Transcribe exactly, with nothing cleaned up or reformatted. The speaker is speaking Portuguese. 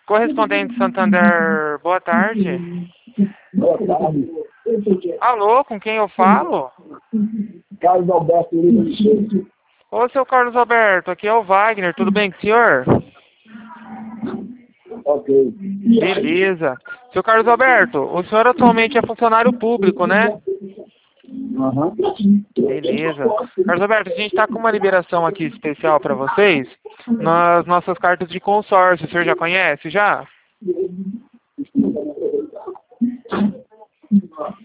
Correspondente Santander, boa tarde. Boa tarde. Alô, com quem eu falo? Carlos Alberto Lima. Ô, seu Carlos Alberto, aqui é o Wagner, tudo bem com o senhor? Ok. Beleza. Seu Carlos Alberto, o senhor atualmente é funcionário público, né? Aham. Beleza. Carlos Alberto, a gente está com uma liberação aqui especial para vocês nas nossas cartas de consórcio. O senhor já conhece, já?